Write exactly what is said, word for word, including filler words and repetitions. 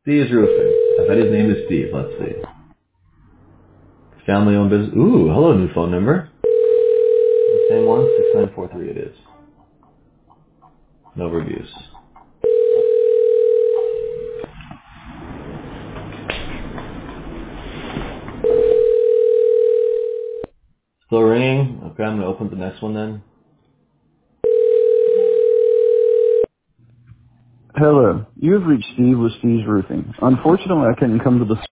Steve's Roofing. I bet his name is Steve. Let's see. Family-owned business. Ooh, hello, new phone number. The same one, six nine four three it is. No reviews. Still ringing? Okay, I'm going to open the next one then. Hello, you have reached Steve with Steve's Roofing. Unfortunately, I couldn't come to the